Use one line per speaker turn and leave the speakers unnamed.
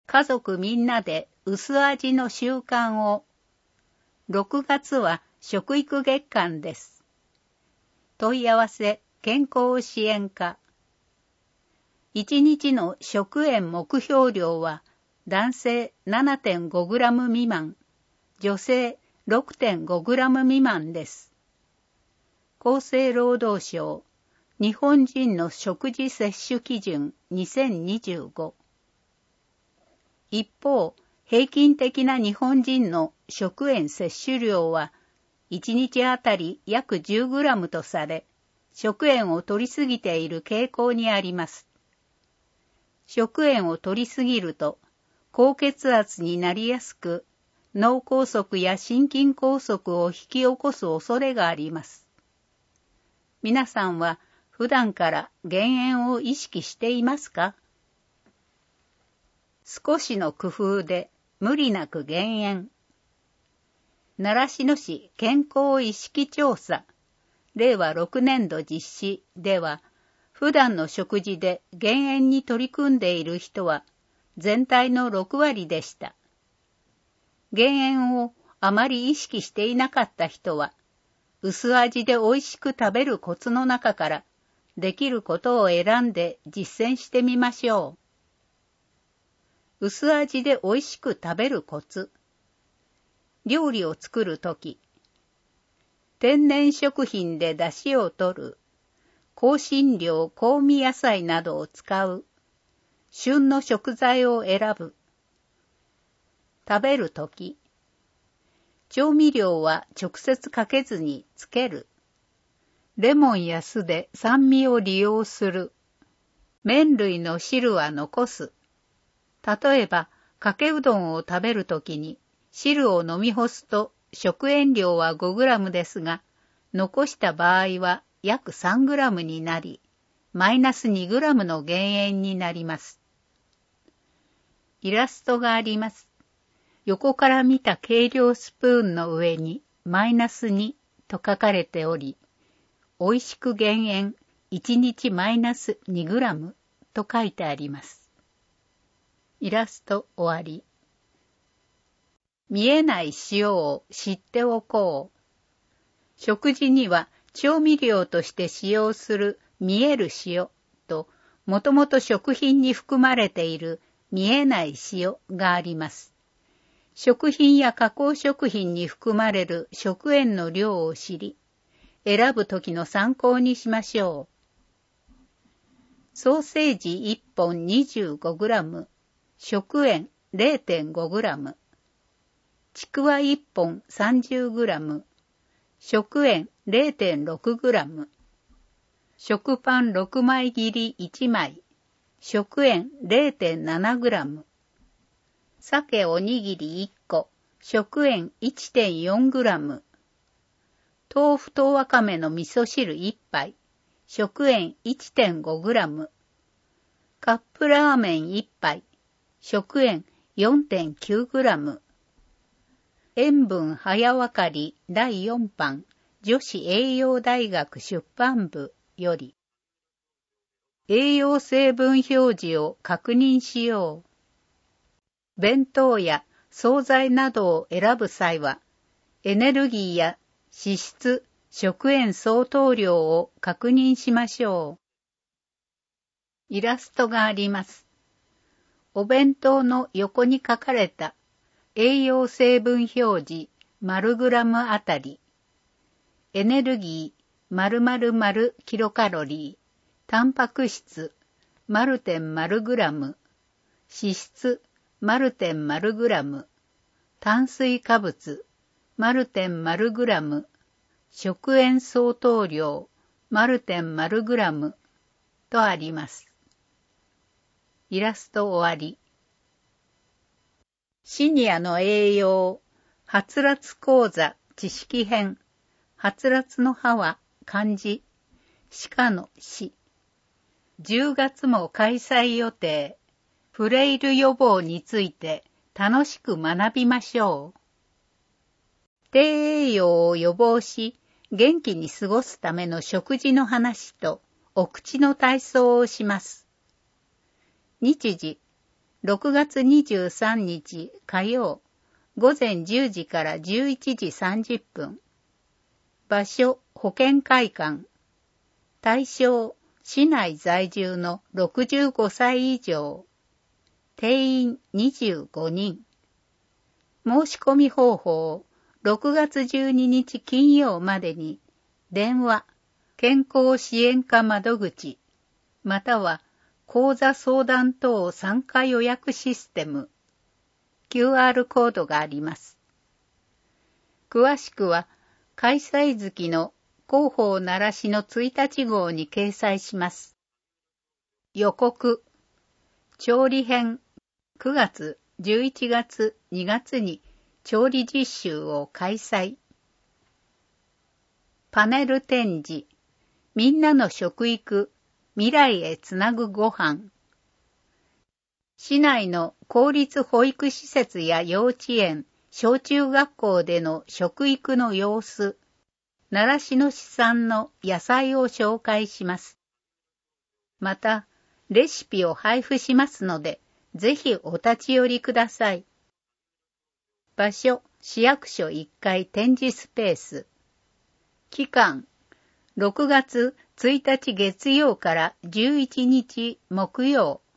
家族みんなで薄味の習慣を。6月は食育月間です。問い合わせ健康支援課。1日の食塩目標量は男性 7.5g 未満、女性 6.5g 未満です。厚生労働省日本人の食事摂取基準2025。一方、平均的な日本人の食塩摂取量は1日あたり約 10g とされ、食塩を摂りすぎている傾向にあります。食塩を摂りすぎると、高血圧になりやすく、脳梗塞や心筋梗塞を引き起こす恐れがあります。皆さんは普段から減塩を意識していますか？少しの工夫で無理なく減塩。習志野市健康意識調査、令和6年度実施では、普段の食事で減塩に取り組んでいる人は全体の6割でした。減塩をあまり意識していなかった人は、薄味で美味しく食べるコツの中からできることを選んで実践してみましょう。薄味で美味しく食べるコツ。料理を作るとき、天然食品で出汁を取る、香辛料、香味野菜などを使う、旬の食材を選ぶ。食べるとき、調味料は直接かけずにつける。レモンや酢で酸味を利用する。麺類の汁は残す。例えば、かけうどんを食べるときに汁を飲み干すと食塩量は 5g ですが、残した場合は約 3g になり、マイナス 2g の減塩になります。イラストがあります。横から見た計量スプーンの上にマイナス2と書かれており、美味しく減塩1日マイナス 2g と書いてあります。イラスト終わり。見えない塩を知っておこう。食事には調味料として使用する見える塩と、もともと食品に含まれている見えない塩があります。食品や加工食品に含まれる食塩の量を知り、選ぶときの参考にしましょう。ソーセージ1本 25g、食塩 0.5g、ちくわ1本 30g、食塩 0.6g、食パン6枚切り1枚、食塩 0.7g、鮭おにぎり1個、食塩 1.4g、豆腐とわかめの味噌汁1杯、食塩 1.5g、カップラーメン1杯、食塩 4.9g。塩分早わかり第4版女子栄養大学出版部より。栄養成分表示を確認しよう。弁当や惣菜などを選ぶ際は、エネルギーや脂質、食塩相当量を確認しましょう。イラストがあります。お弁当の横に書かれた栄養成分表示丸グラムあたり、エネルギー〇〇〇キロカロリー、タンパク質〇点〇グラム、脂質〇点〇グラム、炭水化物〇点〇グラム、食塩相当量〇点〇グラムとあります。イラスト終わり。シニアの栄養、はつらつ講座知識編、はつらつの葉は漢字、鹿の死。10月も開催予定、フレイル予防について楽しく学びましょう。低栄養を予防し、元気に過ごすための食事の話とお口の体操をします。日時 6月23日火曜、午前10時から11時30分。場所、保健会館。対象、市内在住の65歳以上。定員25人。申し込み方法、6月12日金曜までに、電話、健康支援課窓口、または講座相談等参加予約システム、QR コードがあります。詳しくは、開催月の広報習志の1日号に掲載します。予告、調理編、9月、11月、2月に調理実習を開催。パネル展示、みんなの食育、未来へつなぐご飯。市内の公立保育施設や幼稚園、小中学校での食育の様子、習志野市産の野菜を紹介します。また、レシピを配布しますので、ぜひお立ち寄りください。場所、市役所1階展示スペース。期間、6月1日月曜から11日木曜。